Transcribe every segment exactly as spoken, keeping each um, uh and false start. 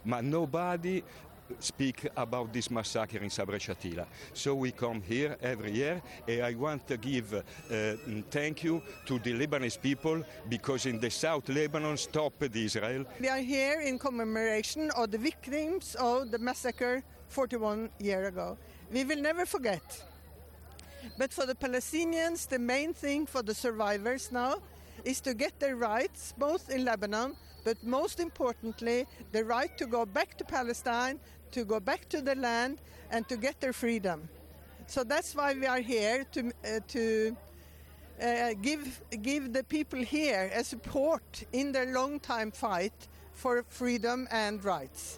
but nobody speak about this massacre in Sabra Shatila. So we come here every year, and I want to give uh, thank you to the Lebanese people, because in the South Lebanon stopped Israel. We are here in commemoration of the victims of the massacre forty-one years ago. We will never forget. But for the Palestinians, the main thing for the survivors now is to get their rights, both in Lebanon, but most importantly, the right to go back to Palestine, to go back to the land, and to get their freedom. So that's why we are here, to uh, to uh, give give the people here a support in their long-time fight for freedom and rights.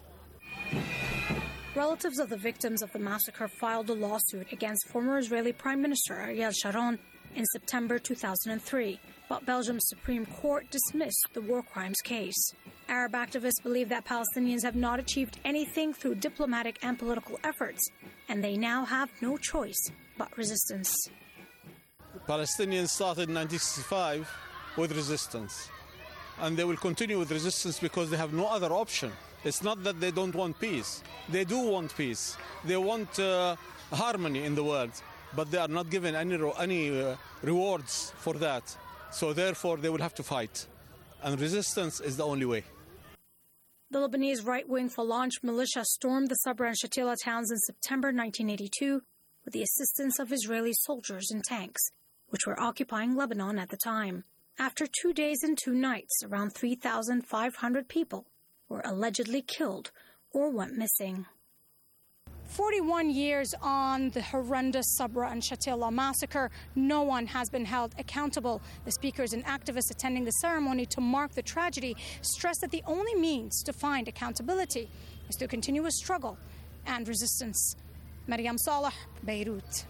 Relatives of the victims of the massacre filed a lawsuit against former Israeli Prime Minister Ariel Sharon in September two thousand three, but Belgium's Supreme Court dismissed the war crimes case. Arab activists believe that Palestinians have not achieved anything through diplomatic and political efforts, and they now have no choice but resistance. Palestinians started in nineteen sixty-five with resistance, and they will continue with resistance because they have no other option. It's not that they don't want peace. They do want peace. They want uh, harmony in the world, but they are not given any, any uh, rewards for that. So therefore, they will have to fight. And resistance is the only way. The Lebanese right-wing Falange militia stormed the Sabra and Shatila towns in September nineteen eighty-two with the assistance of Israeli soldiers and tanks, which were occupying Lebanon at the time. After two days and two nights, around three thousand five hundred people were allegedly killed or went missing. forty-one years on the horrendous Sabra and Shatila massacre, no one has been held accountable. The speakers and activists attending the ceremony to mark the tragedy stressed that the only means to find accountability is to continue a struggle and resistance. Maryam Saleh, Beirut.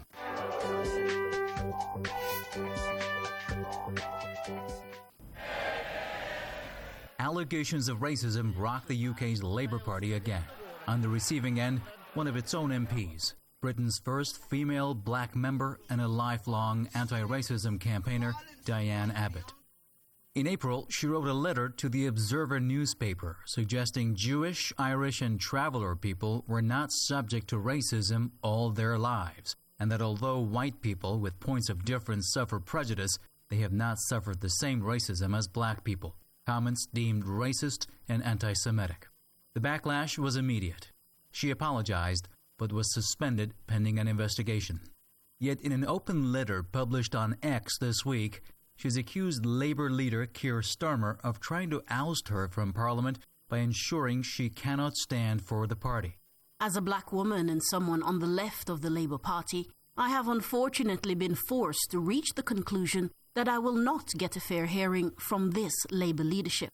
Allegations of racism rock the U K's Labour Party again. On the receiving end, one of its own M Ps, Britain's first female black member and a lifelong anti-racism campaigner, Diane Abbott. In April, she wrote a letter to the Observer newspaper suggesting Jewish, Irish, and traveler people were not subject to racism all their lives, and that although white people with points of difference suffer prejudice, they have not suffered the same racism as black people. Comments deemed racist and anti-Semitic. The backlash was immediate. She apologized, but was suspended pending an investigation. Yet in an open letter published on X this week, she's accused Labour leader Keir Starmer of trying to oust her from Parliament by ensuring she cannot stand for the party. As a black woman and someone on the left of the Labour Party, I have unfortunately been forced to reach the conclusion that I will not get a fair hearing from this Labour leadership.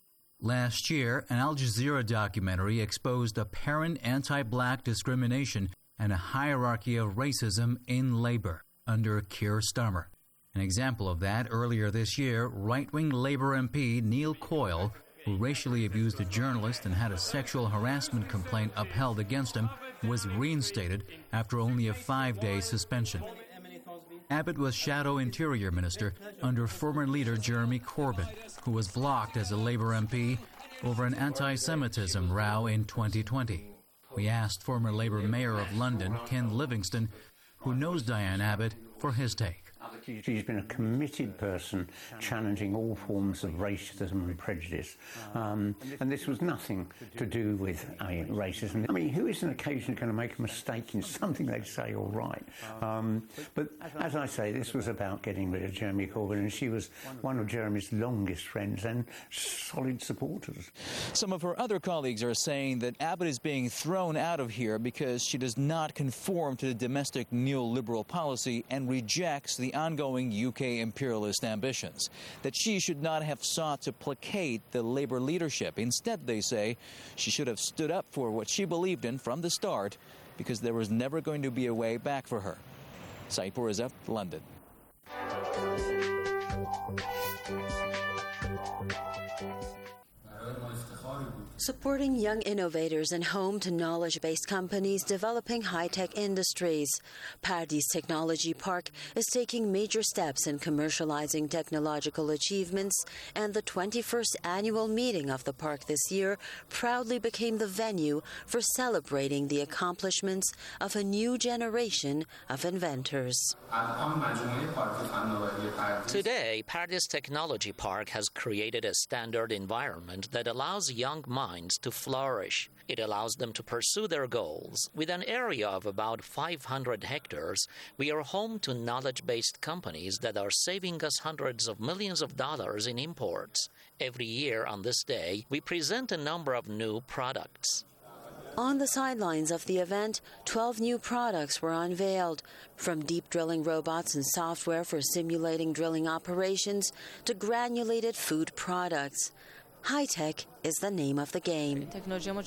Last year, an Al Jazeera documentary exposed apparent anti-black discrimination and a hierarchy of racism in Labour under Keir Starmer. An example of that, earlier this year, right-wing Labour M P Neil Coyle, who racially abused a journalist and had a sexual harassment complaint upheld against him, was reinstated after only a five-day suspension. Abbott was Shadow Interior Minister under former leader Jeremy Corbyn, who was blocked as a Labour M P over an anti-Semitism row in twenty twenty. We asked former Labour Mayor of London, Ken Livingstone, who knows Diane Abbott, for his take. She's been a committed person challenging all forms of racism and prejudice. Um, and this was nothing to do with uh, racism. I mean, who isn't occasionally going to make a mistake in something they say or write? Um, but as I say, this was about getting rid of Jeremy Corbyn, and she was one of Jeremy's longest friends and solid supporters. Some of her other colleagues are saying that Abbott is being thrown out of here because she does not conform to the domestic neoliberal policy and rejects the ongoing U K imperialist ambitions, that she should not have sought to placate the Labour leadership. Instead, they say, she should have stood up for what she believed in from the start, because there was never going to be a way back for her. Saeed Pourreza, London. supporting young innovators and home to knowledge-based companies developing high-tech industries. Pardes Technology Park is taking major steps in commercializing technological achievements, and the twenty-first annual meeting of the park this year proudly became the venue for celebrating the accomplishments of a new generation of inventors. Today, Pardes Technology Park has created a standard environment that allows young minds to flourish. It allows them to pursue their goals. With an area of about five hundred hectares, we are home to knowledge-based companies that are saving us hundreds of millions of dollars in imports. Every year on this day, we present a number of new products. On the sidelines of the event, twelve new products were unveiled, from deep drilling robots and software for simulating drilling operations to granulated food products. High-tech is the name of the game. The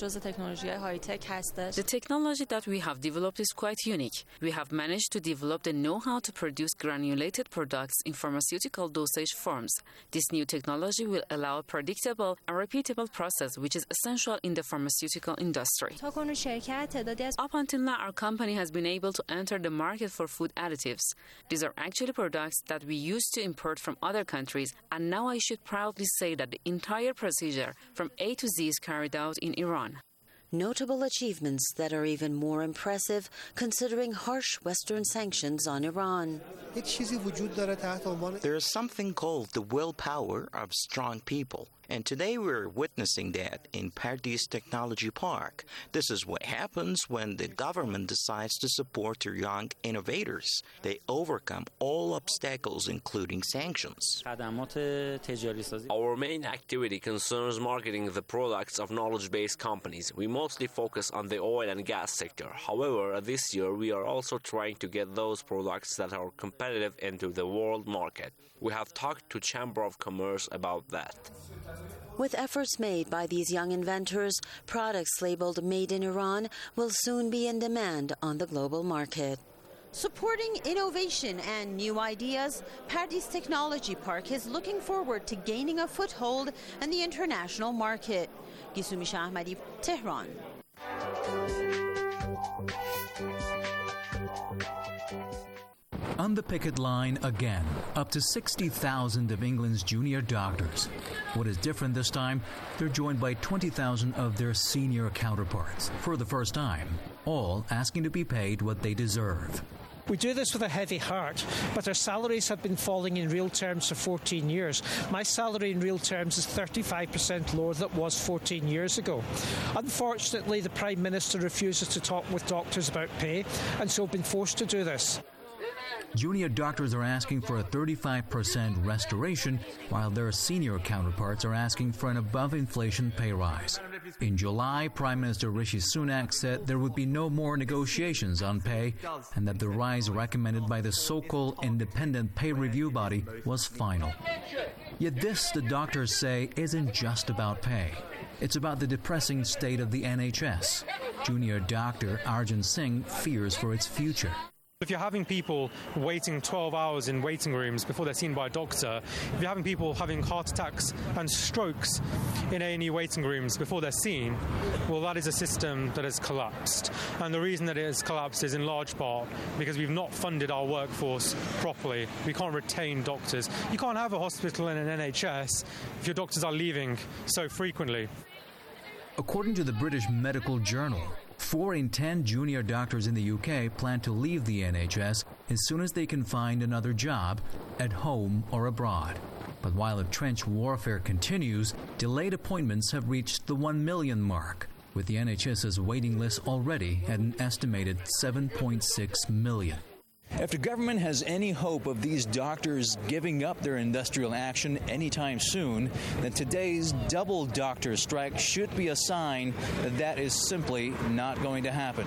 technology that we have developed is quite unique. We have managed to develop the know-how to produce granulated products in pharmaceutical dosage forms. This new technology will allow a predictable and repeatable process which is essential in the pharmaceutical industry. Up until now, our company has been able to enter the market for food additives. These are actually products that we used to import from other countries, and now I should proudly say that the entire procedure from A to Z is carried out in Iran. Notable achievements that are even more impressive considering harsh Western sanctions on Iran. There is something called the willpower of strong people. And today we're witnessing that in Pardes Technology Park. This is what happens when the government decides to support their young innovators. They overcome all obstacles, including sanctions. Our main activity concerns marketing the products of knowledge-based companies. We mostly focus on the oil and gas sector. However, this year we are also trying to get those products that are competitive into the world market. We have talked to Chamber of Commerce about that. With efforts made by these young inventors, products labeled Made in Iran will soon be in demand on the global market. Supporting innovation and new ideas, Pardes Technology Park is looking forward to gaining a foothold in the international market. Gisumi Shahmadi, Tehran. On the picket line again, up to sixty thousand of England's junior doctors. What is different this time, they're joined by twenty thousand of their senior counterparts for the first time, all asking to be paid what they deserve. We do this with a heavy heart, but our salaries have been falling in real terms for fourteen years. My salary in real terms is thirty-five percent lower than it was fourteen years ago. Unfortunately, the Prime Minister refuses to talk with doctors about pay, and so have been forced to do this. Junior doctors are asking for a thirty-five percent restoration, while their senior counterparts are asking for an above-inflation pay rise. In July, Prime Minister Rishi Sunak said there would be no more negotiations on pay, and that the rise recommended by the so-called independent pay review body was final. Yet this, the doctors say, isn't just about pay. It's about the depressing state of the N H S. Junior doctor Arjun Singh fears for its future. If you're having people waiting twelve hours in waiting rooms before they're seen by a doctor, if you're having people having heart attacks and strokes in A and E waiting rooms before they're seen, well, that is a system that has collapsed. And the reason that it has collapsed is in large part because we've not funded our workforce properly. We can't retain doctors. You can't have a hospital in an N H S if your doctors are leaving so frequently. According to the British Medical Journal, Four in ten junior doctors in the U K plan to leave the N H S as soon as they can find another job, at home or abroad. But while the trench warfare continues, delayed appointments have reached the one million mark, with the NHS's waiting list already at an estimated seven point six million. If the government has any hope of these doctors giving up their industrial action anytime soon, then today's double doctor strike should be a sign that that is simply not going to happen.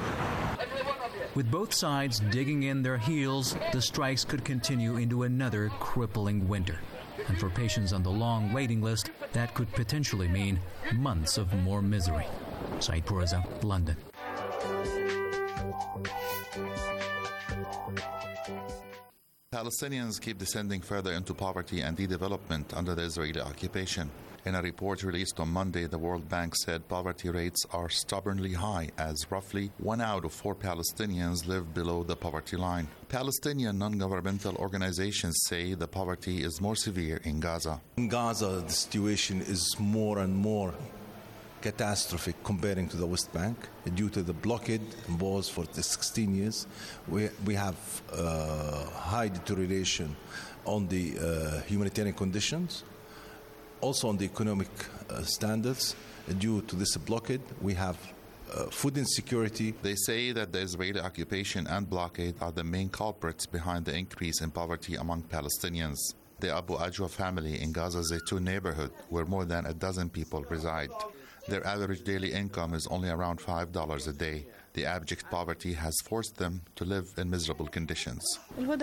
With both sides digging in their heels, the strikes could continue into another crippling winter. And for patients on the long waiting list, that could potentially mean months of more misery. Saeed Pourreza, London. Palestinians keep descending further into poverty and de-development under the Israeli occupation. In a report released on Monday, the World Bank said poverty rates are stubbornly high, as roughly one out of four Palestinians live below the poverty line. Palestinian non-governmental organizations say the poverty is more severe in Gaza. In Gaza, the situation is more and more catastrophic comparing to the West Bank due to the blockade imposed for the sixteen years. We, we have uh, high deterioration on the uh, humanitarian conditions. Also on the economic uh, standards, uh, due to this blockade, we have uh, food insecurity. They say that the Israeli occupation and blockade are the main culprits behind the increase in poverty among Palestinians. The Abu Ajwa family in Gaza's Zaytun neighborhood, where more than a dozen people reside. Their average daily income is only around five dollars a day. The abject poverty has forced them to live in miserable conditions. Look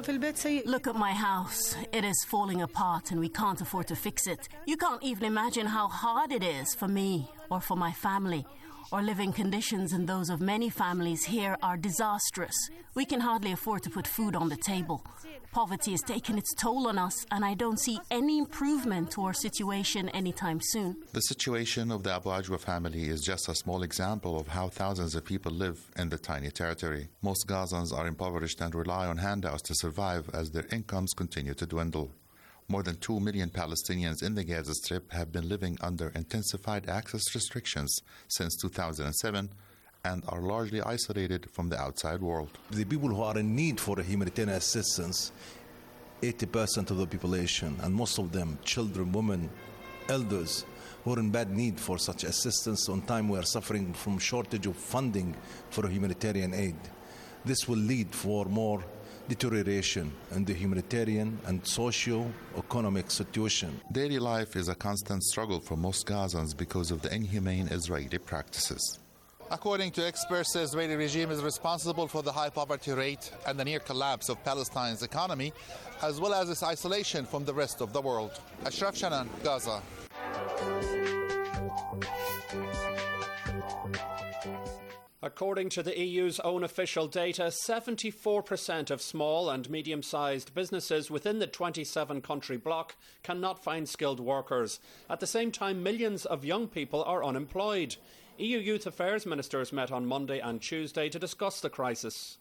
at my house. It is falling apart and we can't afford to fix it. You can't even imagine how hard it is for me or for my family. Our living conditions and those of many families here are disastrous. We can hardly afford to put food on the table. Poverty has taken its toll on us, and I don't see any improvement to our situation anytime soon. The situation of the Abu Ajwa family is just a small example of how thousands of people live in the tiny territory. Most Gazans are impoverished and rely on handouts to survive as their incomes continue to dwindle. More than two million Palestinians in the Gaza Strip have been living under intensified access restrictions since two thousand seven and are largely isolated from the outside world. The people who are in need for humanitarian assistance, eighty percent of the population, and most of them children, women, elders, who are in bad need for such assistance on time we are suffering from shortage of funding for humanitarian aid. This will lead for more deterioration in the humanitarian and socio-economic situation. Daily life is a constant struggle for most Gazans because of the inhumane Israeli practices. According to experts, the Israeli regime is responsible for the high poverty rate and the near collapse of Palestine's economy, as well as its isolation from the rest of the world. Ashraf Shanan, Gaza. According to the E U's own official data, seventy-four percent of small and medium-sized businesses within the twenty-seven country bloc cannot find skilled workers. At the same time, millions of young people are unemployed. E U Youth Affairs ministers met on Monday and Tuesday to discuss the crisis.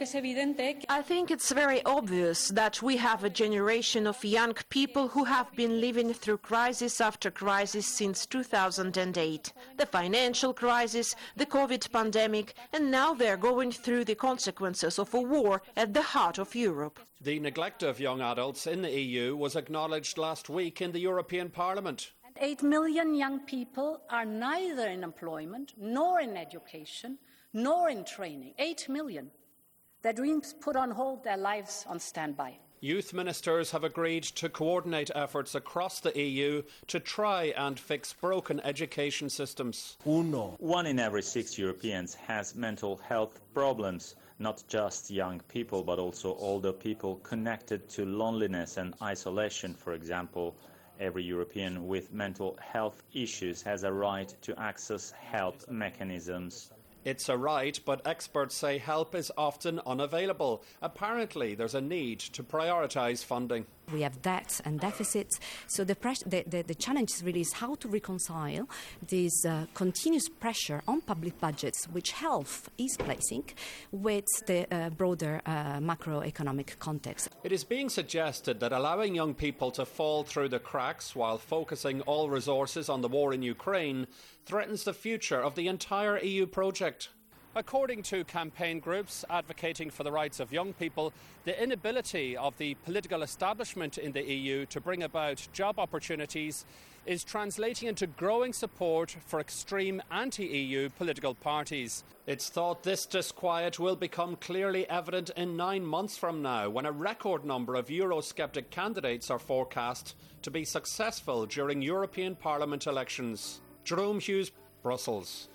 I think it's very obvious that we have a generation of young people who have been living through crisis after crisis since two thousand eight. The financial crisis, the COVID pandemic, and now they're going through the consequences of a war at the heart of Europe. The neglect of young adults in the E U was acknowledged last week in the European Parliament. Eight million young people are neither in employment, nor in education, nor in training. Eight million. Their dreams put on hold, their lives on standby. Youth ministers have agreed to coordinate efforts across the E U to try and fix broken education systems. Uno. One in every six Europeans has mental health problems. Not just young people, but also older people connected to loneliness and isolation, for example. Every European with mental health issues has a right to access help mechanisms. It's a right, but experts say help is often unavailable. Apparently, there's a need to prioritise funding. We have debts and deficits, so the, pres- the, the, the challenge really is how to reconcile this uh, continuous pressure on public budgets, which health is placing, with the uh, broader uh, macroeconomic context. It is being suggested that allowing young people to fall through the cracks while focusing all resources on the war in Ukraine threatens the future of the entire E U project. According to campaign groups advocating for the rights of young people, the inability of the political establishment in the E U to bring about job opportunities is translating into growing support for extreme anti-E U political parties. It's thought this disquiet will become clearly evident in nine months from now, when a record number of Eurosceptic candidates are forecast to be successful during European Parliament elections. Jerome Hughes, Brussels.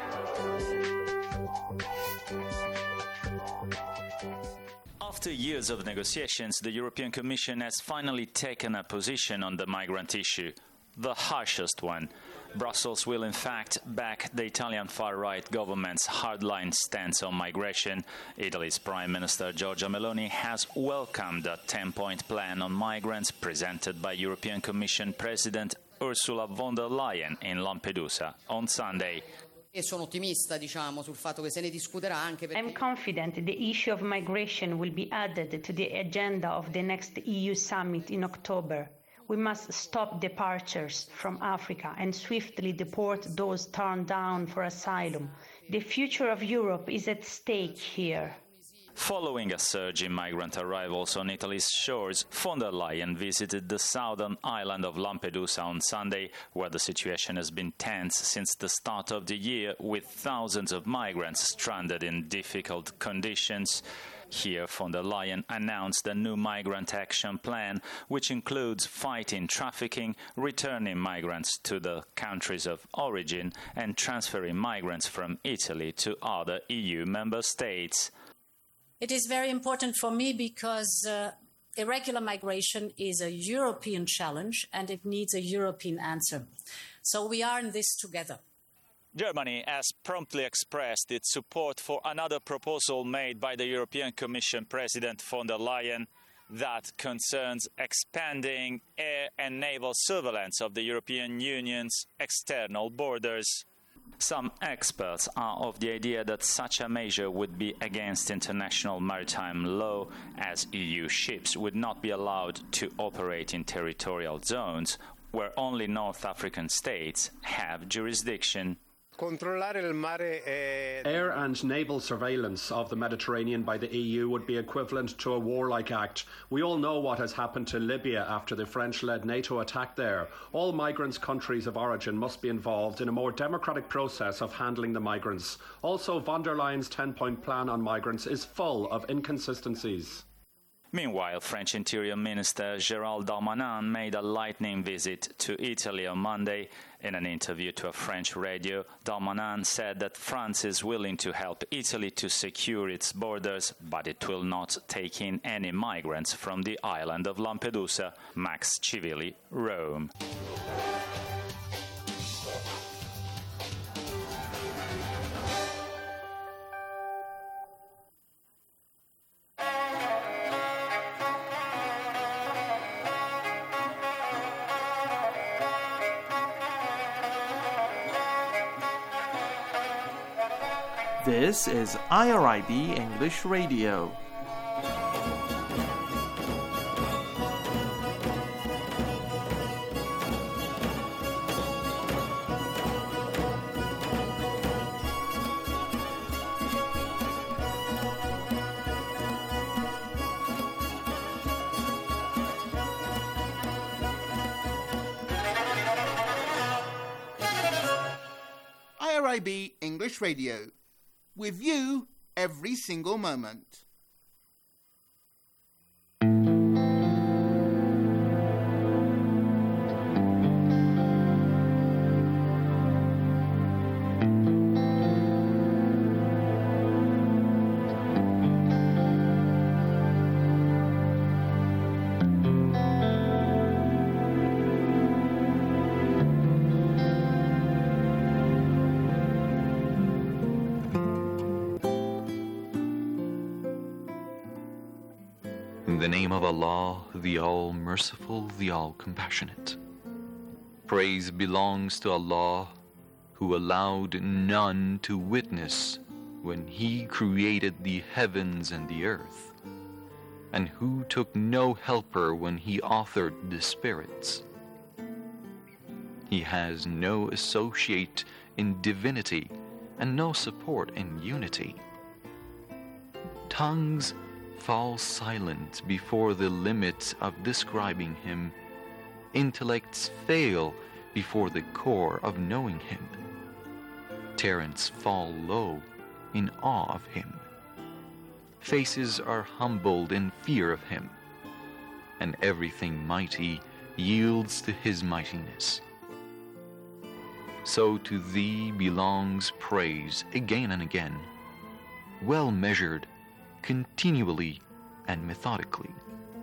After years of negotiations, the European Commission has finally taken a position on the migrant issue, the harshest one. Brussels will in fact back the Italian far-right government's hardline stance on migration. Italy's Prime Minister Giorgia Meloni has welcomed a ten-point plan on migrants presented by European Commission President Ursula von der Leyen in Lampedusa on Sunday. Sono ottimista, diciamo, sul fatto che se ne discuterà anche perché I'm confident the issue of migration will be added to the agenda of the next E U summit in October. We must stop departures from Africa and swiftly deport those turned down for asylum. The future of Europe is at stake here. Following a surge in migrant arrivals on Italy's shores, von der Leyen visited the southern island of Lampedusa on Sunday, where the situation has been tense since the start of the year, with thousands of migrants stranded in difficult conditions. Here, von der Leyen announced a new migrant action plan, which includes fighting trafficking, returning migrants to the countries of origin, and transferring migrants from Italy to other E U member states. It is very important for me because uh, irregular migration is a European challenge and it needs a European answer. So we are in this together. Germany has promptly expressed its support for another proposal made by the European Commission President von der Leyen that concerns expanding air and naval surveillance of the European Union's external borders. Some experts are of the idea that such a measure would be against international maritime law, as E U ships would not be allowed to operate in territorial zones where only North African states have jurisdiction. Air and naval surveillance of the Mediterranean by the E U would be equivalent to a warlike act. We all know what has happened to Libya after the French-led NATO attack there. All migrants' countries of origin must be involved in a more democratic process of handling the migrants. Also, von der Leyen's ten-point plan on migrants is full of inconsistencies. Meanwhile, French Interior Minister Gérald Darmanin made a lightning visit to Italy on Monday. In an interview to a French radio, Darmanin said that France is willing to help Italy to secure its borders, but it will not take in any migrants from the island of Lampedusa. Max Civilli, Rome. This is I R I B English Radio. I R I B English Radio. With you every single moment. In the name of Allah, the All-Merciful, the All-Compassionate. Praise belongs to Allah, who allowed none to witness when He created the heavens and the earth, and who took no helper when He authored the spirits. He has no associate in divinity and no support in unity. Tongues fall silent before the limit of describing Him. Intellects fail before the core of knowing Him. Parents fall low in awe of Him. Faces are humbled in fear of Him, and everything mighty yields to His mightiness. So to Thee belongs praise again and again, well measured, continually and methodically.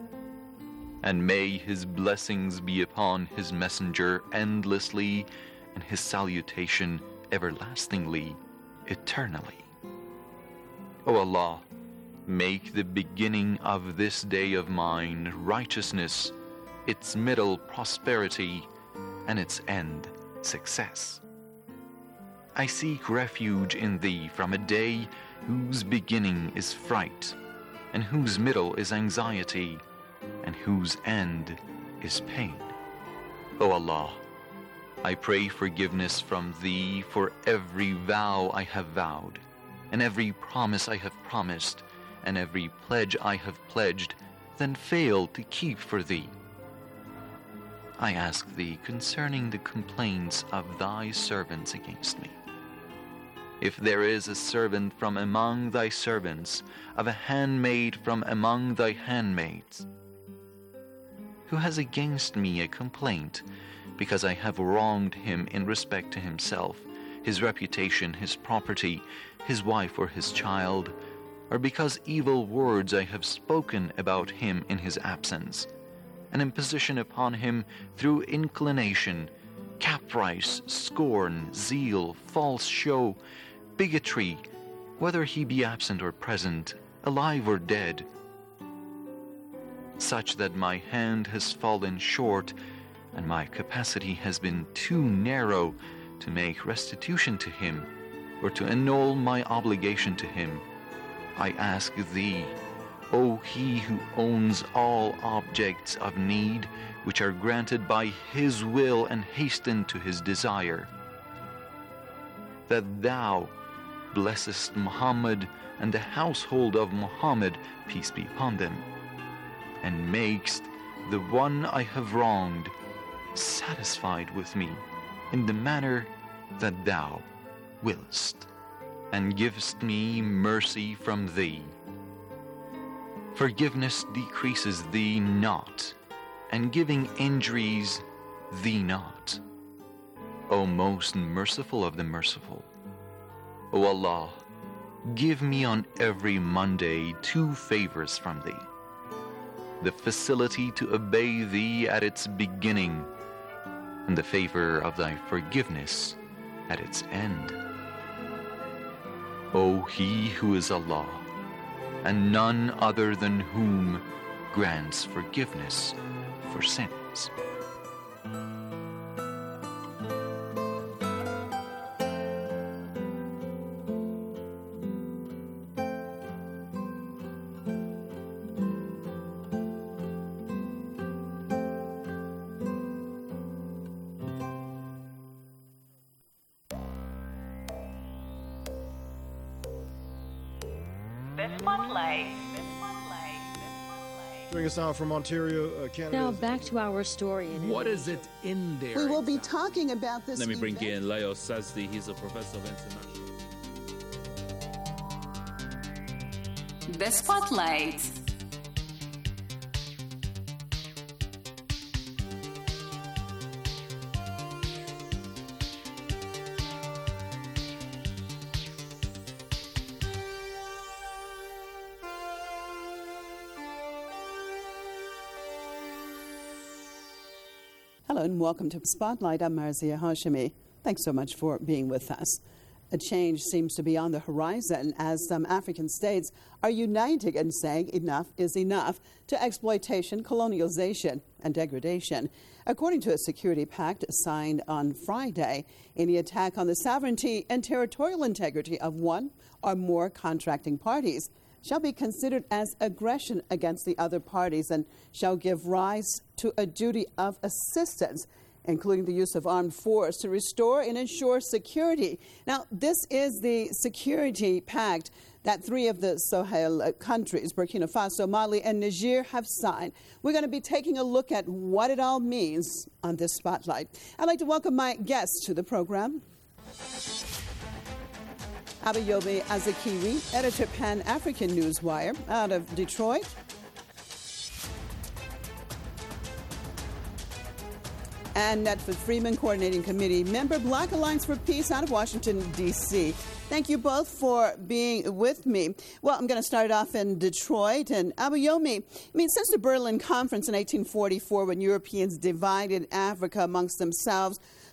And may His blessings be upon His messenger endlessly, and his salutation everlastingly, eternally. O Allah, make the beginning of this day of mine righteousness, its middle prosperity, and its end success. I seek refuge in thee from a day whose beginning is fright, and whose middle is anxiety, and whose end is pain. O Allah, I pray forgiveness from thee for every vow I have vowed, and every promise I have promised, and every pledge I have pledged, then failed to keep for thee. I ask thee concerning the complaints of thy servants against me. If there is a servant from among thy servants, of a handmaid from among thy handmaids, who has against me a complaint, because I have wronged him in respect to himself, his reputation, his property, his wife or his child, or because evil words I have spoken about him in his absence, an imposition upon him through inclination, caprice, scorn, zeal, false show, bigotry, whether he be absent or present, alive or dead, such that my hand has fallen short and my capacity has been too narrow to make restitution to him or to annul my obligation to him, I ask thee, O he who owns all objects of need which are granted by his will and hasten to his desire, that thou blessest Muhammad and the household of Muhammad, peace be upon them, and makest the one I have wronged satisfied with me in the manner that thou willest, and givest me mercy from thee. Forgiveness decreases thee not, and giving injuries thee not. O most merciful of the merciful, O Allah, give me on every Monday two favors from thee: the facility to obey thee at its beginning, and the favor of thy forgiveness at its end. O he who is Allah, and none other than whom grants forgiveness for sins. Joining us now from Ontario, uh, Canada. Now back to our story. In what is it in there? We will be talking about this. Let me bring event. in Leo Sazdi. He's a professor of international. The Spotlight. Hello and welcome to Spotlight. I'm Marzia Hashemi. Thanks so much for being with us. A change seems to be on the horizon as some African states are uniting in saying enough is enough to exploitation, colonialization, and degradation. According to a security pact signed on Friday, any attack on the sovereignty and territorial integrity of one or more contracting parties shall be considered as aggression against the other parties and shall give rise to a duty of assistance, including the use of armed force to restore and ensure security. Now, this is the security pact that three of the Sahel countries, Burkina Faso, Mali, and Niger, have signed. We're going to be taking a look at what it all means on this Spotlight. I'd like to welcome my guests to the program. Abayomi Azikiwe, editor Pan-African Newswire out of Detroit. And Netford Freeman, Coordinating Committee member, Black Alliance for Peace out of Washington, D C Thank you both for being with me. Well, I'm going to start off in Detroit. And Abayomi, I mean, since the Berlin Conference in eighteen forty-four, when Europeans divided Africa amongst themselves,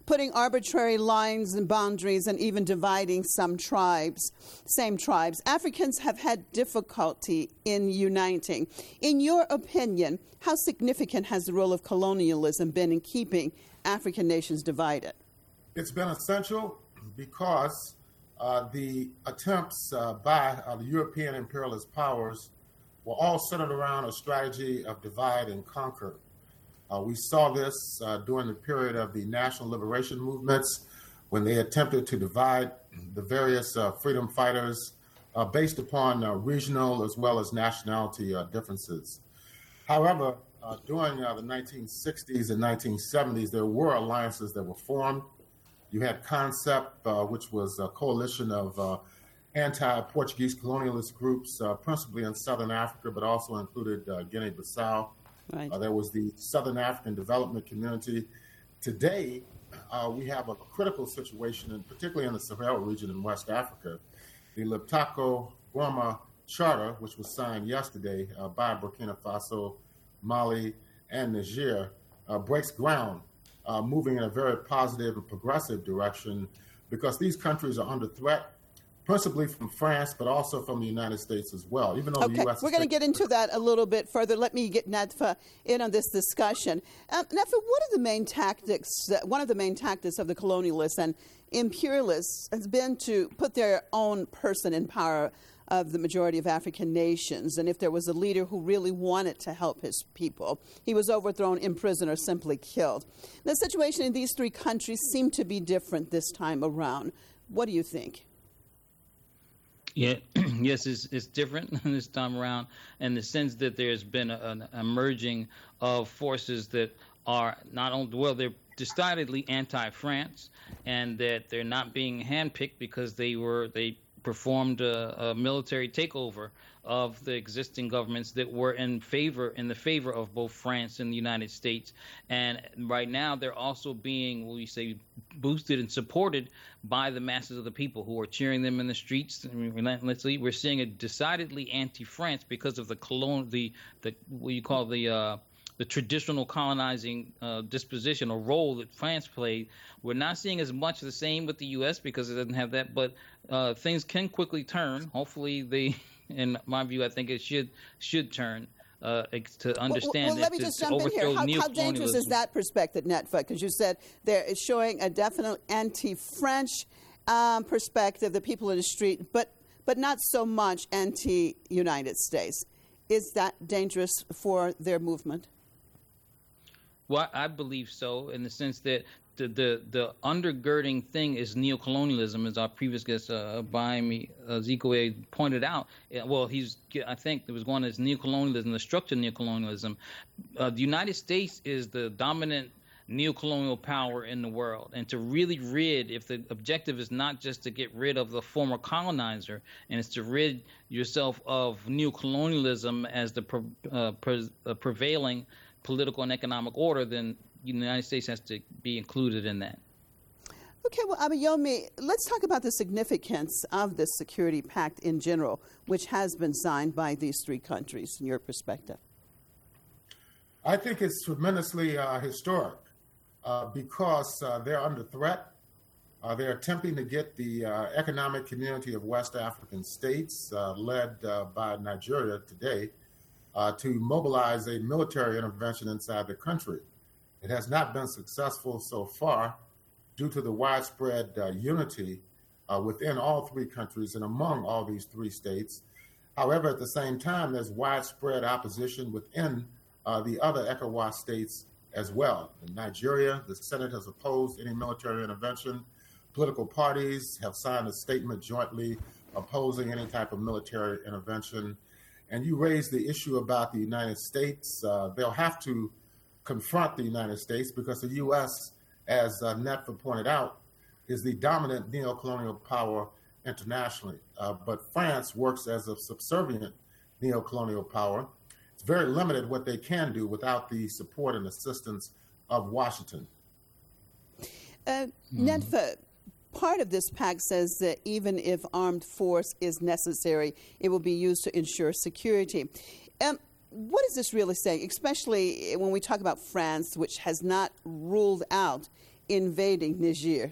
putting arbitrary lines and boundaries and even dividing some tribes, same tribes. Africans have had difficulty in uniting. In your opinion, how significant has the role of colonialism been in keeping African nations divided? It's been essential because uh, the attempts uh, by uh, the European imperialist powers were all centered around a strategy of divide and conquer. Uh, we saw this uh, during the period of the national liberation movements when they attempted to divide the various uh, freedom fighters uh, based upon uh, regional as well as nationality uh, differences. However, uh, during uh, the nineteen sixties and nineteen seventies, there were alliances that were formed. You had CONCEPT, uh, which was a coalition of uh, anti-Portuguese colonialist groups, uh, principally in Southern Africa, but also included uh, Guinea-Bissau. Right. Uh, there was the Southern African Development Community. Today, uh, we have a critical situation, and particularly in the Sahel region in West Africa. The Leptako-Gourma Charter, which was signed yesterday uh, by Burkina Faso, Mali, and Niger, uh, breaks ground, uh, moving in a very positive and progressive direction because these countries are under threat, principally from France, but also from the United States as well, even though okay, the U S we're going to get into that a little bit further. Let me get Netfa in on this discussion. Um, Netfa, what are the main tactics, uh, one of the main tactics of the colonialists and imperialists has been to put their own person in power of the majority of African nations, and if there was a leader who really wanted to help his people, he was overthrown, imprisoned, or simply killed. The situation in these three countries seemed to be different this time around. What do you think? Yeah, yes, it's, it's different this time around in the sense that there's been a, an emerging of forces that are not only, well, they're decidedly anti-France, and that they're not being handpicked because they were, they performed a, a military takeover of the existing governments that were in favor, in the favor of both France and the United States. And right now they're also being, what we say, boosted and supported by the masses of the people who are cheering them in the streets relentlessly. We're seeing a decidedly anti-France because of the colon, the, the what you call the uh, the traditional colonizing uh, disposition or role that France played. We're not seeing as much the same with the U S because it doesn't have that, but uh, things can quickly turn. Hopefully they, in my view, I think it should should turn uh, to understand well, well, that let me to, just to jump in here. How, how dangerous is that perspective, Netfa? Because you said there is showing a definite anti-French um, perspective, the people in the street, but but not so much anti-United States. Is that dangerous for their movement? Well, I believe so, in the sense that the the, the undergirding thing is neocolonialism, as our previous guest, uh, Bayemi uh, Zikwe, pointed out. Well, he's I think it was going as neocolonialism, the structure of neocolonialism. Uh, the United States is the dominant neocolonial power in the world, and to really rid, if the objective is not just to get rid of the former colonizer, and it's to rid yourself of neocolonialism as the pre, uh, pre, uh, prevailing political and economic order, then the United States has to be included in that. Okay, well, Abayomi, let's talk about the significance of this security pact in general, which has been signed by these three countries, in your perspective. I think it's tremendously uh, historic uh, because uh, they're under threat. Uh, they're attempting to get the uh, Economic Community of West African States, uh, led uh, by Nigeria today, Uh, to mobilize a military intervention inside the country. It has not been successful so far due to the widespread uh, unity uh, within all three countries and among all these three states. However, at the same time, there's widespread opposition within uh, the other ECOWAS states as well. In Nigeria, the Senate has opposed any military intervention. Political parties have signed a statement jointly opposing any type of military intervention. And you raised the issue about the United States. Uh, they'll have to confront the United States because the U S, as uh, Netfa pointed out, is the dominant neocolonial power internationally. Uh, but France works as a subservient neocolonial power. It's very limited what they can do without the support and assistance of Washington. Uh, mm-hmm. Netfa, part of this pact says that even if armed force is necessary, it will be used to ensure security. Um, what is this really saying, especially when we talk about France, which has not ruled out invading Niger?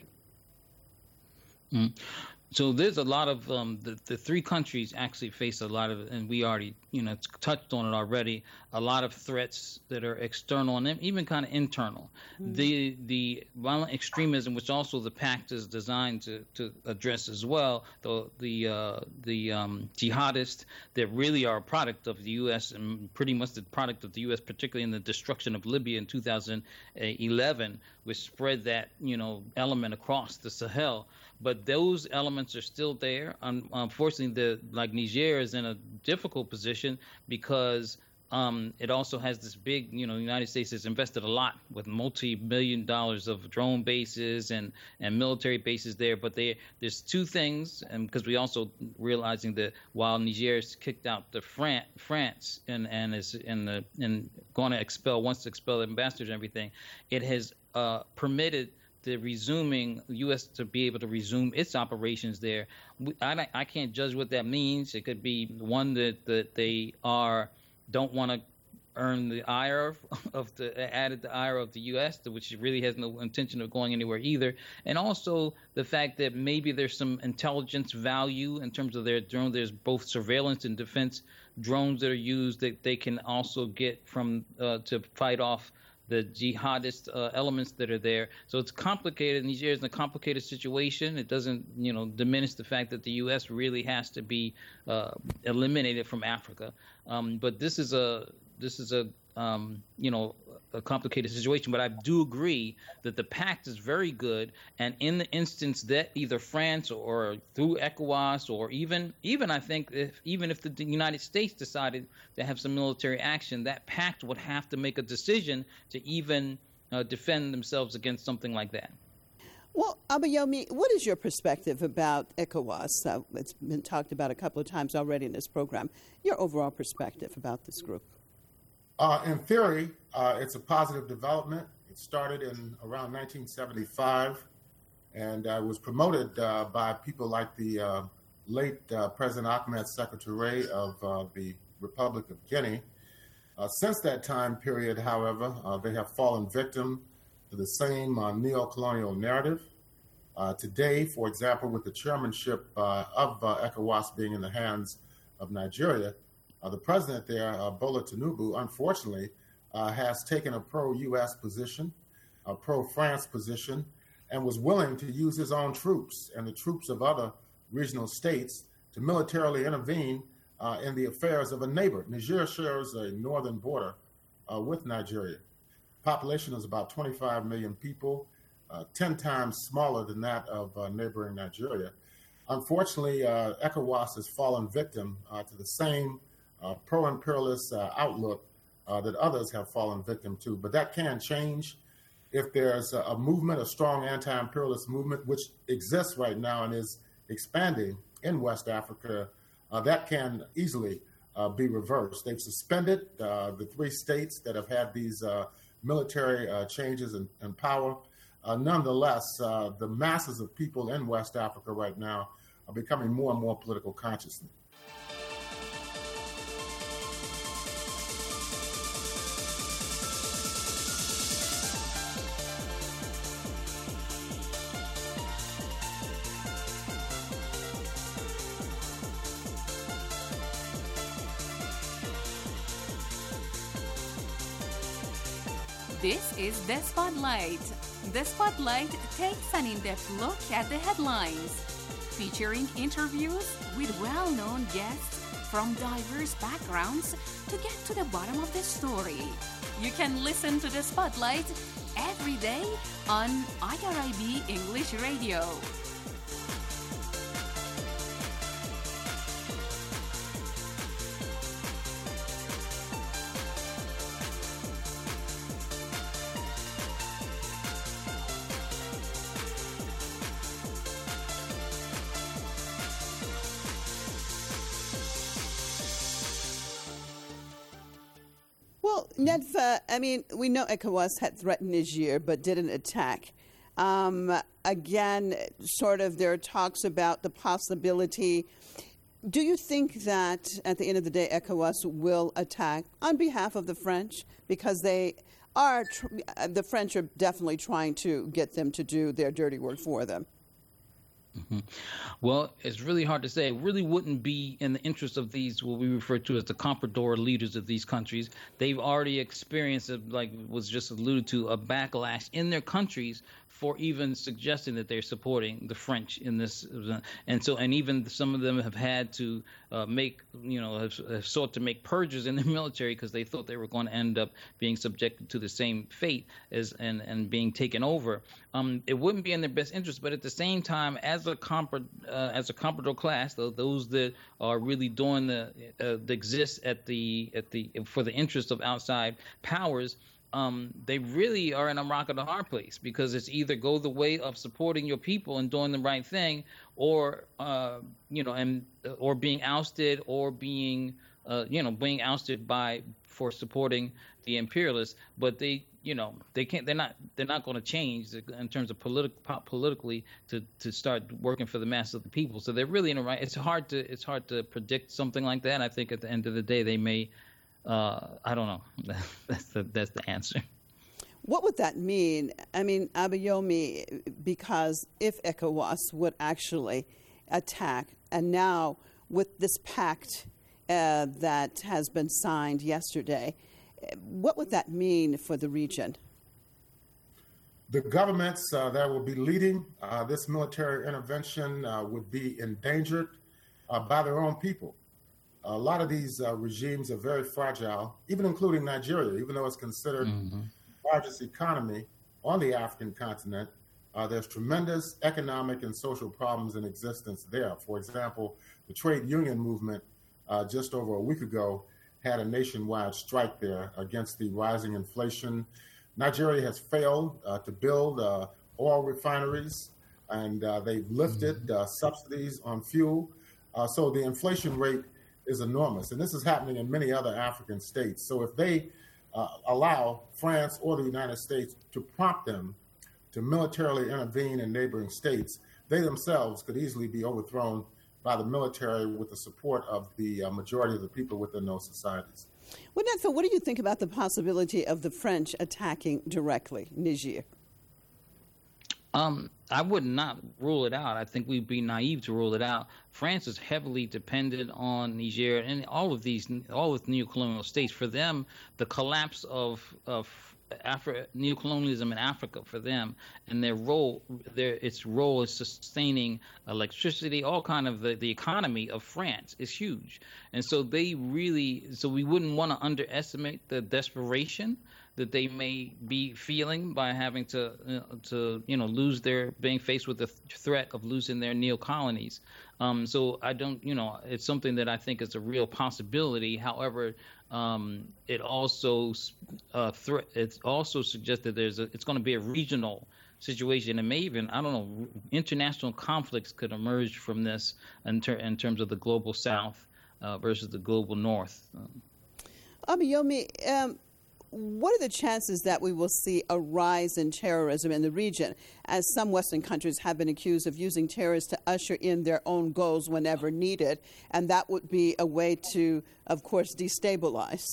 Mm. So there's a lot of um, the the three countries actually face a lot of, and we already you know touched on it already. A lot of threats that are external and even kind of internal. Mm-hmm. The the violent extremism, which also the pact is designed to, to address as well. The the uh, the um, jihadists that really are a product of the U S and pretty much the product of the U S, particularly in the destruction of Libya in two thousand eleven, which spread that you know element across the Sahel. But those elements are still there. Um, unfortunately, the like Niger is in a difficult position because um, it also has this big, you know, the United States has invested a lot with multi-million dollars of drone bases and, and military bases there. But they, there's two things, and because we also realizing that while Niger has kicked out the Fran- France and and is in the and going to expel wants to expel the ambassadors and everything, it has uh, permitted the resuming U S to be able to resume its operations there. I, I can't judge what that means. It could be one that, that they are don't want to earn the ire of, of the added the ire of the U S, which really has no intention of going anywhere either. And also the fact that maybe there's some intelligence value in terms of their drone. There's both surveillance and defense drones that are used that they can also get from uh, to fight off the jihadist uh, elements that are there. So it's complicated. Niger is in a complicated situation. It doesn't, you know, diminish the fact that the U S really has to be uh, eliminated from Africa. Um, but this is a this is a um, you know a complicated situation. But I do agree that the pact is very good. And in the instance that either France or through ECOWAS or even even I think if even if the United States decided to have some military action, that pact would have to make a decision to even uh, defend themselves against something like that. Well, Abayomi, what is your perspective about ECOWAS? Uh, it's been talked about a couple of times already in this program. Your overall perspective about this group? Uh, in theory, uh, it's a positive development. It started in around nineteen seventy-five and uh, was promoted uh, by people like the uh, late uh, President Ahmed Sékou Touré of uh, the Republic of Guinea. Uh, since that time period, however, uh, they have fallen victim to the same uh, neo-colonial narrative. Uh, today, for example, with the chairmanship uh, of uh, ECOWAS being in the hands of Nigeria, Uh, the president there, uh, Bola Tinubu, unfortunately, uh, has taken a pro-U S position, a pro-France position, and was willing to use his own troops and the troops of other regional states to militarily intervene uh, in the affairs of a neighbor. Niger shares a northern border uh, with Nigeria. Population is about twenty-five million people, uh, ten times smaller than that of uh, neighboring Nigeria. Unfortunately, uh, ECOWAS has fallen victim uh, to the same Uh, pro-imperialist uh, outlook uh, that others have fallen victim to. But that can change if there's a, a movement, a strong anti-imperialist movement, which exists right now and is expanding in West Africa. Uh, that can easily uh, be reversed. They've suspended uh, the three states that have had these uh, military uh, changes in, in power. Uh, nonetheless, uh, the masses of people in West Africa right now are becoming more and more political conscious. This is The Spotlight. The Spotlight takes an in-depth look at the headlines, featuring interviews with well-known guests from diverse backgrounds to get to the bottom of the story. You can listen to The Spotlight every day on I R I B English Radio. Well, Nedfa, I mean, we know ECOWAS had threatened Niger but didn't attack. Um, again, sort of there are talks about the possibility. Do you think that at the end of the day, ECOWAS will attack on behalf of the French because they are tr- the French are definitely trying to get them to do their dirty work for them? Mm-hmm. Well, it's really hard to say. It really wouldn't be in the interest of these, what we refer to as the comprador leaders of these countries. They've already experienced, like was just alluded to, a backlash in their countries for even suggesting that they're supporting the French in this. And so, and even some of them have had to uh, make, you know, have, have sought to make purges in the military because they thought they were going to end up being subjected to the same fate as and, and being taken over. Um, it wouldn't be in their best interest, but at the same time, as a compra, uh, as a comprador class, though, those that are really doing the uh, that exist at the at the for the interest of outside powers. Um, they really are in a rock and a hard place because it's either go the way of supporting your people and doing the right thing, or uh, you know, and or being ousted, or being uh, you know, being ousted by for supporting the imperialists. But they, you know, they can't. They're not. They're not going to change in terms of politi- politically to to start working for the mass of the people. So they're really in a right. It's hard to it's hard to predict something like that. I think at the end of the day, they may. Uh, I don't know. that's the that's the answer. What would that mean? I mean, Abayomi, because if ECOWAS would actually attack, and now with this pact uh, that has been signed yesterday, what would that mean for the region? The governments uh, that will be leading uh, this military intervention uh, would be endangered uh, by their own people. A lot of these uh, regimes are very fragile, even including Nigeria, even though it's considered mm-hmm. the largest economy on the African continent. Uh, there's tremendous economic and social problems in existence there. For example, the trade union movement uh, just over a week ago had a nationwide strike there against the rising inflation. Nigeria has failed uh, to build uh, oil refineries, and uh, they've lifted mm-hmm. uh, subsidies on fuel. Uh, so the inflation rate is enormous. And this is happening in many other African states. So if they uh, allow France or the United States to prompt them to militarily intervene in neighboring states, they themselves could easily be overthrown by the military with the support of the uh, majority of the people within those societies. Well, Netfa, what do you think about the possibility of the French attacking directly Niger? Um, I would not rule it out. I think we'd be naive to rule it out. France is heavily dependent on Niger and all of these, all of the neocolonial states. For them, the collapse of of Afri- neocolonialism in Africa, for them, and their role, their its role is sustaining electricity, all kind of the, the economy of France is huge. And so they really, so we wouldn't want to underestimate the desperation that they may be feeling by having to, uh, to you know, lose their, being faced with the th- threat of losing their neo-colonies. Um, so I don't, you know, it's something that I think is a real possibility. However, um, it also uh, thre- it also suggests that there's a, it's going to be a regional situation, and maybe even, I don't know, international conflicts could emerge from this in, ter- in terms of the global South uh, versus the global North. Um, Abayomi, um what are the chances that we will see a rise in terrorism in the region, as some Western countries have been accused of using terrorists to usher in their own goals whenever needed, and that would be a way to, of course, destabilize?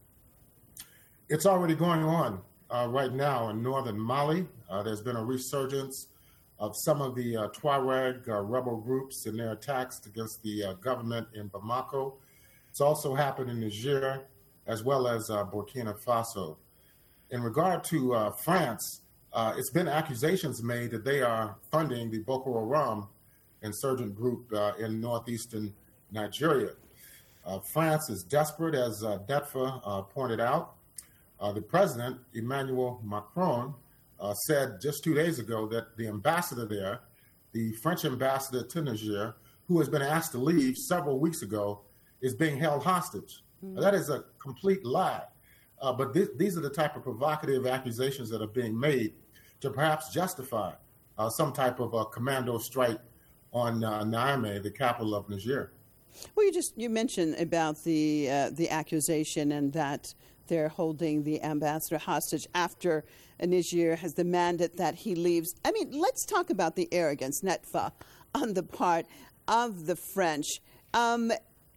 It's already going on uh, right now in northern Mali. Uh, there's been a resurgence of some of the uh, Tuareg uh, rebel groups in their attacks against the uh, government in Bamako. It's also happened in Niger, as well as uh, Burkina Faso. In regard to uh, France, uh, it's been accusations made that they are funding the Boko Haram insurgent group uh, in northeastern Nigeria. Uh, France is desperate, as uh, Netfa uh, pointed out. Uh, the president, Emmanuel Macron, uh, said just two days ago that the ambassador there, the French ambassador to Niger, who has been asked to leave several weeks ago, is being held hostage. Mm-hmm. That is a complete lie. Uh, but th- these are the type of provocative accusations that are being made to perhaps justify uh, some type of a commando strike on uh, Niamey, the capital of Niger. Well, you just you mentioned about the uh, the accusation and that they're holding the ambassador hostage after Niger has demanded that he leaves. I mean, let's talk about the arrogance, Netfa, on the part of the French. Um,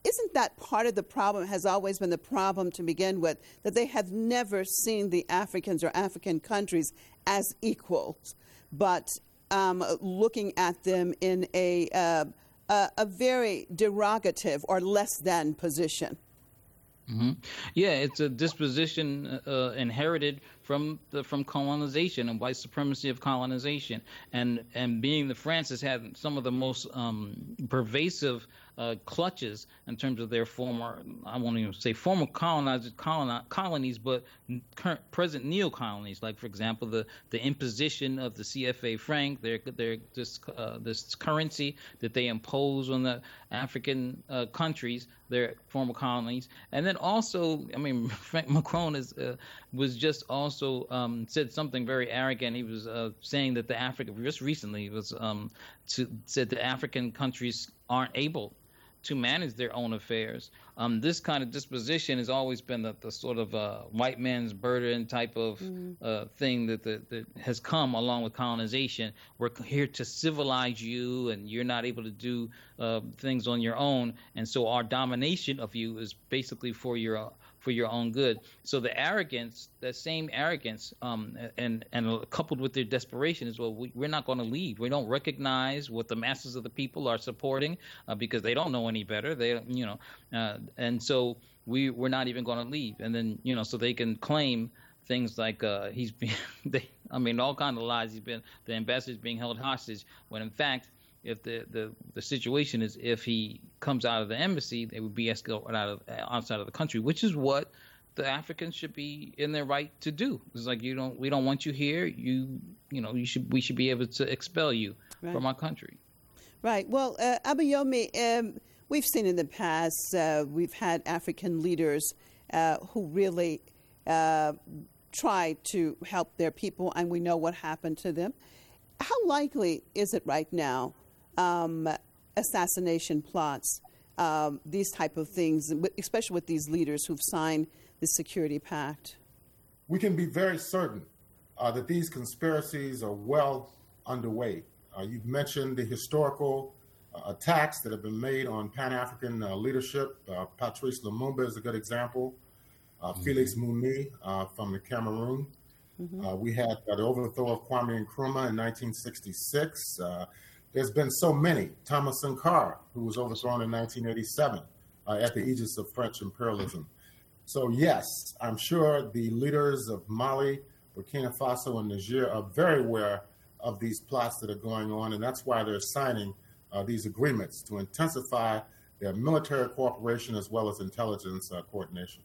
isn't that part of the problem, has always been the problem to begin with, that they have never seen the Africans or African countries as equals, but um, looking at them in a, uh, a, a very derogative or less than position? Mm-hmm. Yeah, it's a disposition uh, inherited from the, from colonization and white supremacy of colonization, and and being the France has had some of the most um, pervasive uh, clutches in terms of their former, I won't even say former colonized coloni- colonies, but current present neo-colonies. Like, for example, the, the imposition of the C F A franc, their their this uh, this currency that they impose on the African uh, countries, their former colonies, and then also, I mean, Frank Macron is uh, was just also um, said something very arrogant. He was uh, saying that the Africa just recently was um, to, said that African countries aren't able to manage their own affairs. Um, this kind of disposition has always been the, the sort of uh, white man's burden type of mm-hmm. uh, thing that, the, that has come along with colonization. We're here to civilize you, and you're not able to do uh, things on your own. And so our domination of you is basically for your uh, for your own good. So the arrogance, that same arrogance, um, and and coupled with their desperation is, well, we, we're not going to leave. We don't recognize what the masses of the people are supporting uh, because they don't know any better. They, you know, uh, and so we we're not even going to leave. And then, you know, so they can claim things like uh, he's been, they, I mean, all kinds of lies. He's been, the ambassador's being held hostage, when in fact, if the, the, the situation is if he comes out of the embassy, they would be escorted out of outside of the country, which is what the Africans should be in their right to do. It's like, you don't, we don't want you here. You, you know, you should, we should be able to expel you right. from our country. Right. Well, uh, Abayomi, um, we've seen in the past, uh, we've had African leaders uh, who really uh, try to help their people, and we know what happened to them. How likely is it right now? Um, assassination plots, um, these type of things, especially with these leaders who've signed the Security Pact? We can be very certain uh, that these conspiracies are well underway. Uh, you've mentioned the historical uh, attacks that have been made on Pan-African uh, leadership. Uh, Patrice Lumumba is a good example. Uh, mm-hmm. Felix Mouni uh, from the Cameroon. Mm-hmm. Uh, we had uh, the overthrow of Kwame Nkrumah in nineteen sixty-six. Uh, there's been so many. Thomas Sankara, who was overthrown in nineteen eighty-seven uh, at the aegis of French imperialism. So yes, I'm sure the leaders of Mali, Burkina Faso, and Niger are very aware of these plots that are going on, and that's why they're signing uh, these agreements to intensify their military cooperation as well as intelligence uh, coordination.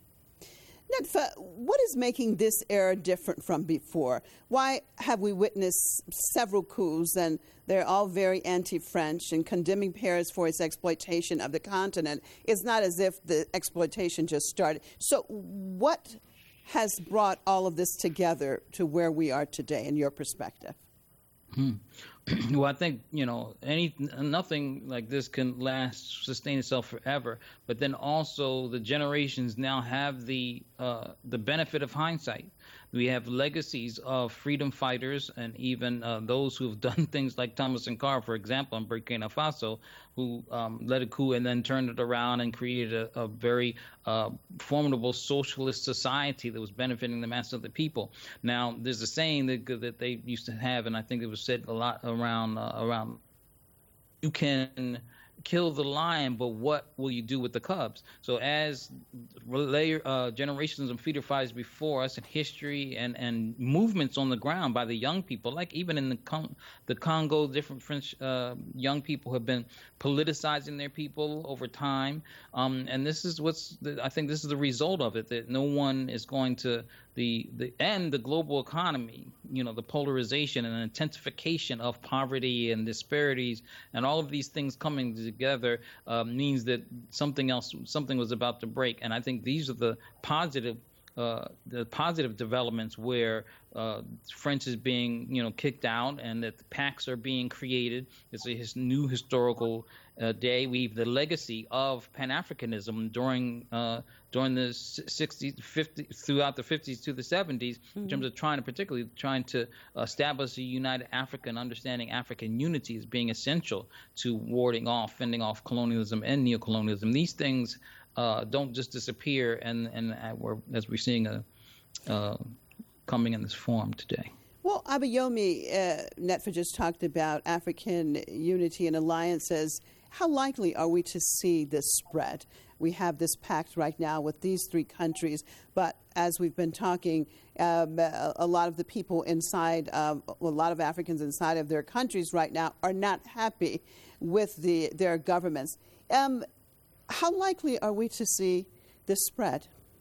Netfa, what is making this era different from before? Why have we witnessed several coups, and they're all very anti-French and condemning Paris for its exploitation of the continent? It's not as if the exploitation just started. So what has brought all of this together to where we are today, in your perspective? Hmm. Well, I think, you know, any nothing like this can last, sustain itself forever. But then also the generations now have the uh, the benefit of hindsight. We have legacies of freedom fighters and even uh, those who have done things like Thomas Sankara, for example, in Burkina Faso, who um, led a coup and then turned it around and created a, a very uh, formidable socialist society that was benefiting the mass of the people. Now, there's a saying that that they used to have, and I think it was said a lot around uh, around. You can kill the lion, but what will you do with the cubs? So as layer, uh, generations of freedom fighters before us in history and, and movements on the ground by the young people, like even in the Con- the Congo, different French uh, young people have been politicizing their people over time. Um, and this is what's, the, I think this is the result of it, that no one is going to, the, the and the global economy, you know, the polarization and intensification of poverty and disparities and all of these things coming together uh, means that something else, something was about to break. And I think these are the positive Uh, the positive developments where uh, French is being, you know, kicked out, and that the pacts are being created. It's a his new historical uh, day, weave the legacy of Pan-Africanism during uh, during the sixties, fifties, throughout the fifties to the seventies, mm-hmm. in terms of trying to, particularly trying to establish a united Africa and understanding African unity as being essential to warding off, fending off colonialism and neocolonialism. These things uh, don't just disappear, and and uh, we're, as we're seeing a uh, coming in this form today. Well, Abayomi, uh, Netfa just talked about African unity and alliances. How likely are we to see this spread? We have this pact right now with these three countries, but as we've been talking, um, a, a lot of the people inside, um, a lot of Africans inside of their countries right now are not happy with the their governments. Um, how likely are we to see this spread?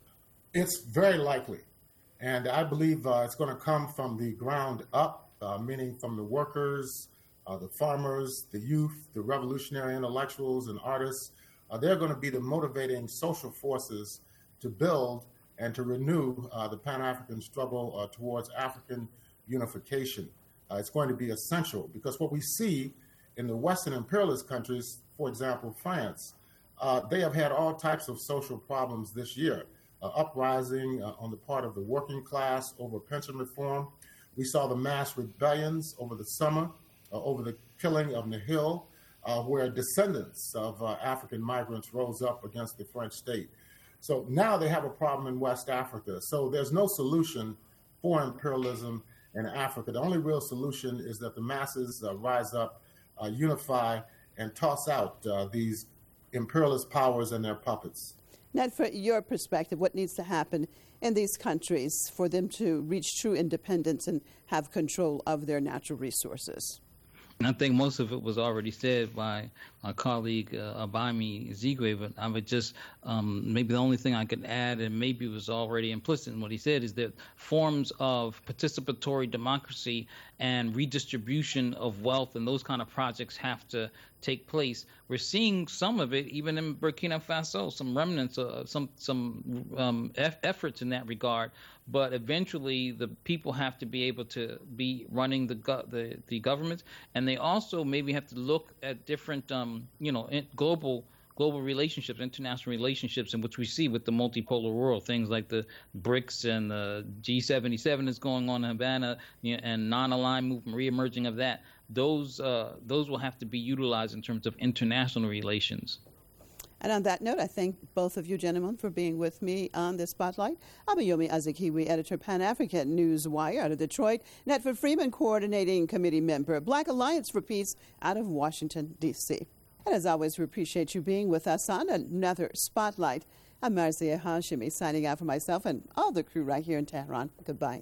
It's very likely. And I believe uh, it's going to come from the ground up, uh, meaning from the workers, uh, the farmers, the youth, the revolutionary intellectuals and artists. Uh, they're going to be the motivating social forces to build and to renew uh, the Pan-African struggle uh, towards African unification. Uh, it's going to be essential because what we see in the Western imperialist countries, for example, France, uh, they have had all types of social problems this year. Uh, uprising uh, on the part of the working class over pension reform. We saw the mass rebellions over the summer, uh, over the killing of Nahil, uh, where descendants of uh, African migrants rose up against the French state. So now they have a problem in West Africa. So there's no solution for imperialism in Africa. The only real solution is that the masses uh, rise up, uh, unify, and toss out uh, these imperialist powers and their puppets. Ned, from your perspective, what needs to happen in these countries for them to reach true independence and have control of their natural resources? And I think most of it was already said by my colleague uh, Abayomi Ezigwe, but I would just, um, maybe the only thing I could add, and maybe it was already implicit in what he said, is that forms of participatory democracy and redistribution of wealth and those kind of projects have to take place. We're seeing some of it even in Burkina Faso, some remnants, of some some um, eff- efforts in that regard. But eventually, the people have to be able to be running the go- the the governments, and they also maybe have to look at different, um, you know, global global relationships, international relationships, in which we see with the multipolar world, things like the BRICS and the G seventy-seven is going on in Havana, you know, and non-aligned movement, reemerging of that. Those uh, those will have to be utilized in terms of international relations. And on that note, I thank both of you gentlemen for being with me on this Spotlight. Abayomi Azikiwe, editor, Pan-African News Wire out of Detroit. Netfa Freeman, coordinating committee member, Black Alliance for Peace out of Washington, D C And as always, we appreciate you being with us on another Spotlight. I'm Marzieh Hashemi, signing out for myself and all the crew right here in Tehran. Goodbye.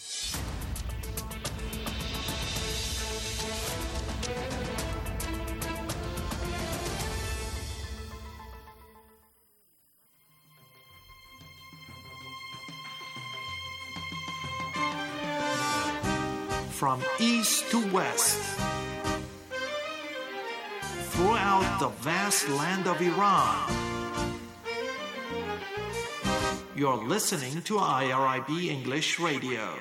From east to west, throughout the vast land of Iran, you're listening to I R I B English Radio.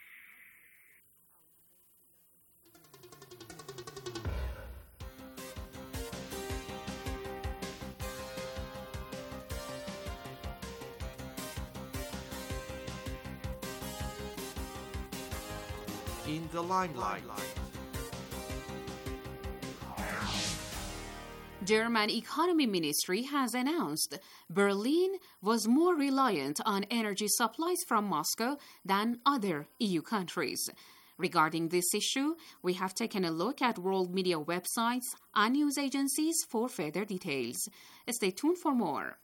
In the limelight. German Economy Ministry has announced Berlin was more reliant on energy supplies from Moscow than other E U countries. Regarding this issue, we have taken a look at world media websites and news agencies for further details. Stay tuned for more.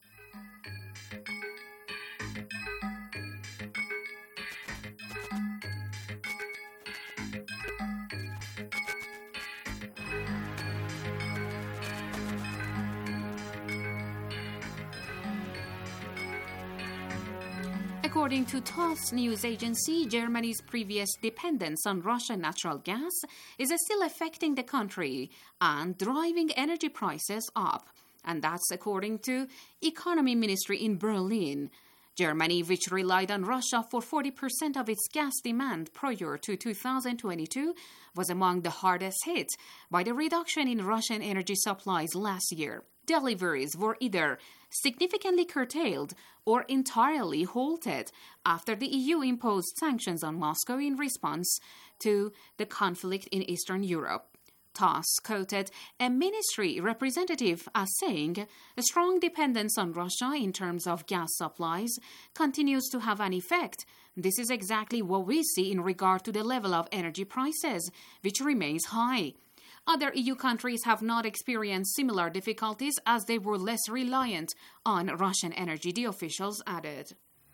According to TASS news agency, Germany's previous dependence on Russian natural gas is still affecting the country and driving energy prices up. And that's according to Economy Ministry in Berlin. Germany, which relied on Russia for forty percent of its gas demand prior to two thousand twenty-two, was among the hardest hit by the reduction in Russian energy supplies last year. Deliveries were either significantly curtailed or entirely halted after the E U imposed sanctions on Moscow in response to the conflict in Eastern Europe. TASS quoted a ministry representative as saying a strong dependence on Russia in terms of gas supplies continues to have an effect. This is exactly what we see in regard to the level of energy prices, which remains high. Other E U countries have not experienced similar difficulties as they were less reliant on Russian energy, the officials added.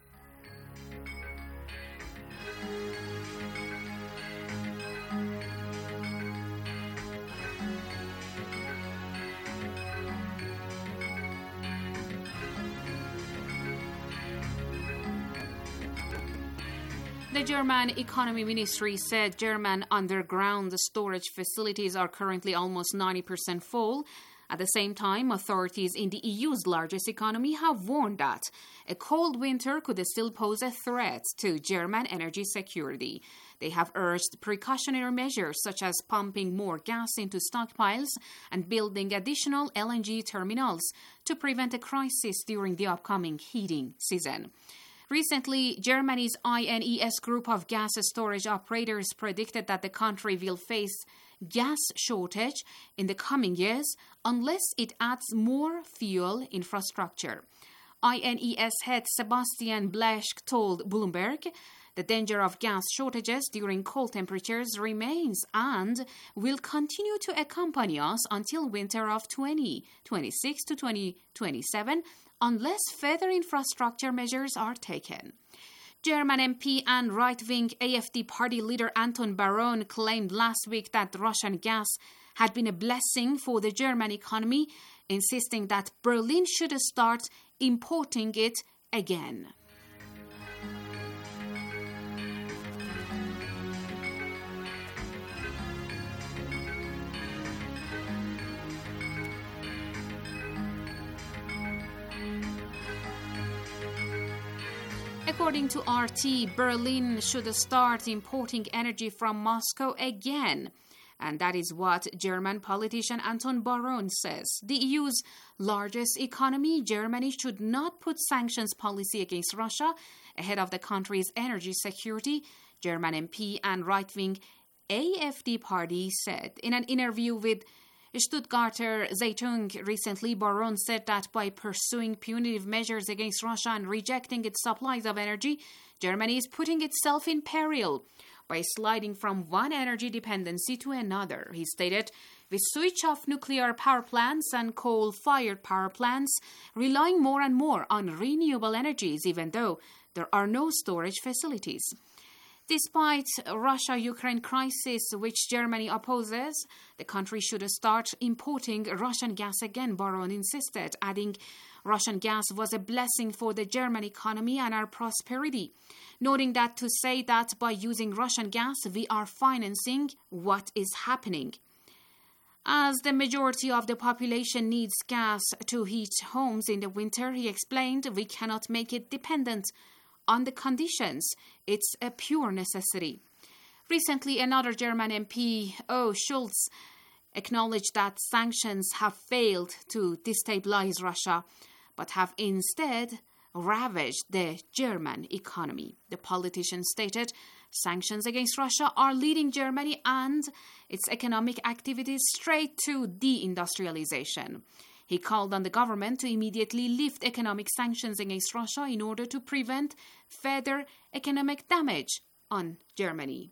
The German Economy Ministry said German underground storage facilities are currently almost ninety percent full. At the same time, authorities in the E U's largest economy have warned that a cold winter could still pose a threat to German energy security. They have urged precautionary measures such as pumping more gas into stockpiles and building additional L N G terminals to prevent a crisis during the upcoming heating season. Recently, Germany's I N E S group of gas storage operators predicted that the country will face gas shortage in the coming years unless it adds more fuel infrastructure. I N E S head Sebastian Blesch told Bloomberg the danger of gas shortages during cold temperatures remains and will continue to accompany us until winter of twenty twenty-six to twenty twenty-seven unless further infrastructure measures are taken. German M P and right-wing A F D party leader Anton Baron claimed last week that Russian gas had been a blessing for the German economy, insisting that Berlin should start importing it again. According to R T, Berlin should start importing energy from Moscow again. And that is what German politician Anton Baron says. The E U's largest economy, Germany, should not put sanctions policy against Russia ahead of the country's energy security, German M P and right-wing A F D party said. In an interview with Stuttgarter Zeitung recently, Baron said that by pursuing punitive measures against Russia and rejecting its supplies of energy, Germany is putting itself in peril by sliding from one energy dependency to another. He stated, "We switch off nuclear power plants and coal-fired power plants, relying more and more on renewable energies, even though there are no storage facilities." Despite Russia-Ukraine crisis, which Germany opposes, the country should start importing Russian gas again, Baron insisted, adding Russian gas was a blessing for the German economy and our prosperity, noting that to say that by using Russian gas we are financing what is happening. As the majority of the population needs gas to heat homes in the winter, he explained, we cannot make it dependent on the conditions. It's a pure necessity. Recently, another German M P, O. Schulz, acknowledged that sanctions have failed to destabilize Russia, but have instead ravaged the German economy. The politician stated, sanctions against Russia are leading Germany and its economic activities straight to deindustrialization. He called on the government to immediately lift economic sanctions against Russia in order to prevent further economic damage on Germany.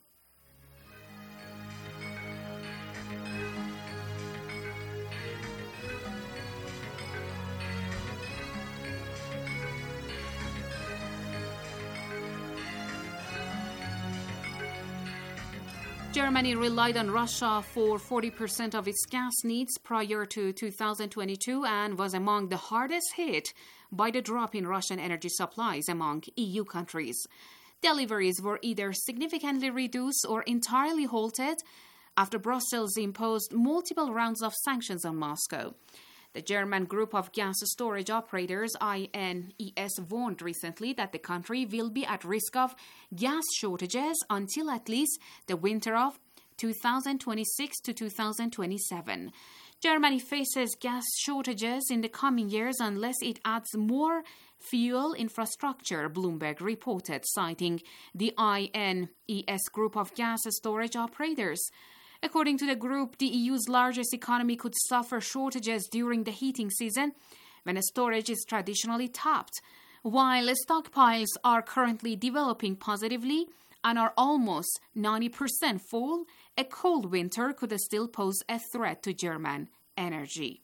Germany relied on Russia for forty percent of its gas needs prior to two thousand twenty-two and was among the hardest hit by the drop in Russian energy supplies among E U countries. Deliveries were either significantly reduced or entirely halted after Brussels imposed multiple rounds of sanctions on Moscow. The German group of gas storage operators I N E S warned recently that the country will be at risk of gas shortages until at least the winter of two thousand twenty-six to two thousand twenty-seven. Germany faces gas shortages in the coming years unless it adds more fuel infrastructure, Bloomberg reported, citing the I N E S group of gas storage operators. According to the group, the E U's largest economy could suffer shortages during the heating season, when storage is traditionally tapped. While stockpiles are currently developing positively and are almost ninety percent full, a cold winter could still pose a threat to German energy.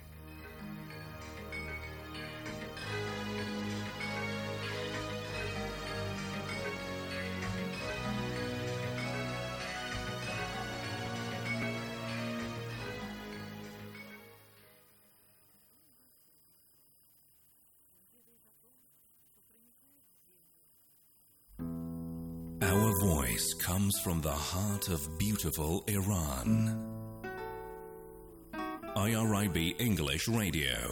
Our voice comes from the heart of beautiful Iran. I R I B English Radio.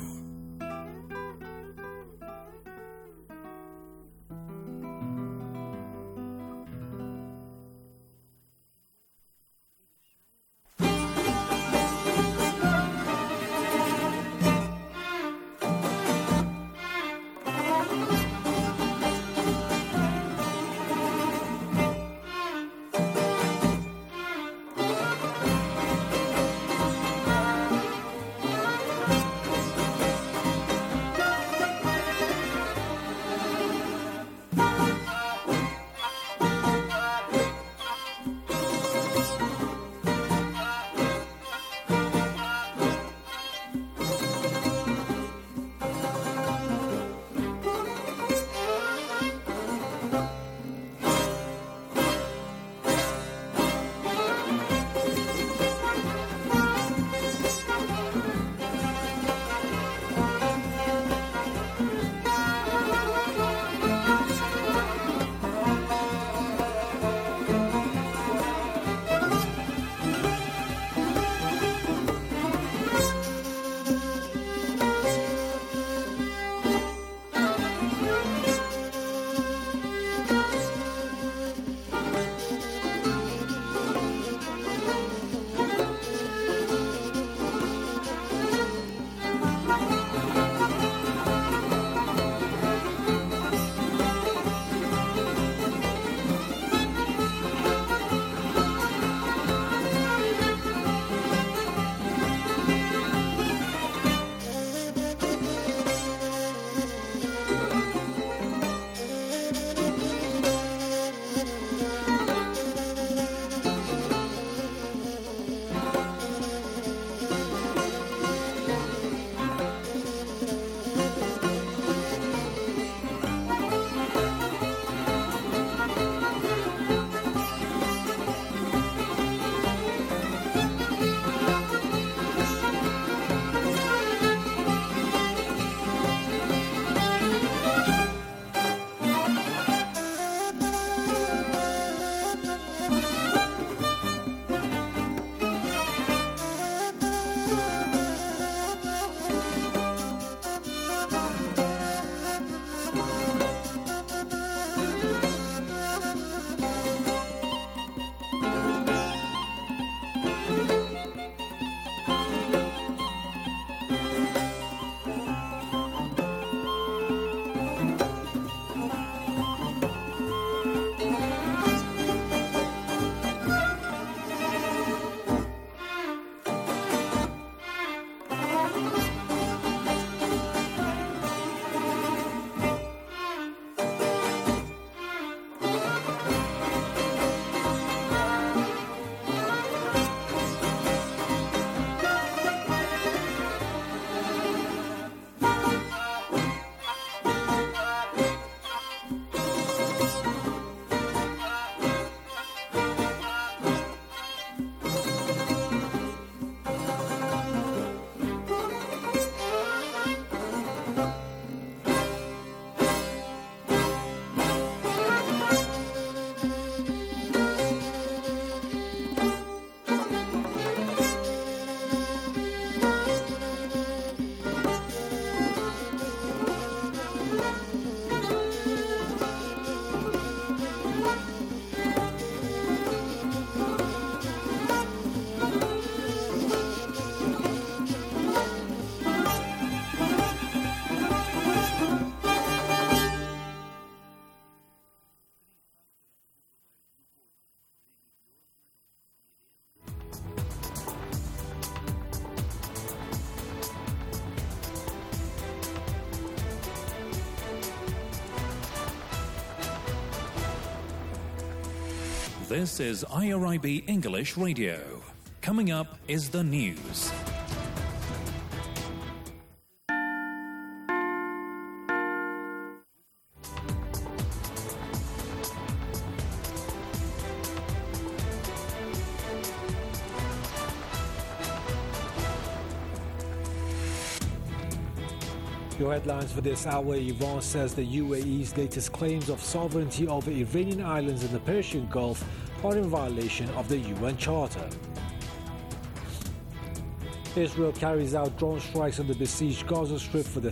This is I R I B English Radio. Coming up is the news. Your headlines for this hour: Iran says the U A E's latest claims of sovereignty over Iranian islands in the Persian Gulf are in violation of the U N Charter. Israel carries out drone strikes on the besieged Gaza Strip for the